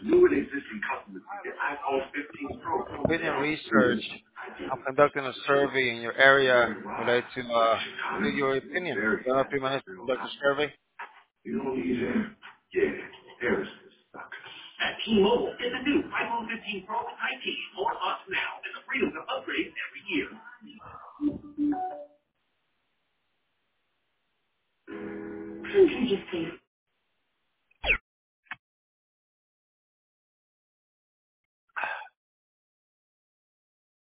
New and existing customers can get iPhone 15 Pro phone Opinion today. research. I'm conducting a survey in your area related to your opinion. Very Do you have a few minutes to fast. conduct a survey? You don't need him. Yeah, there's the sucker. At T-Mobile, get the new iPhone 15 Pro with IT. More us now and the freedom to upgrade every year. Can you just say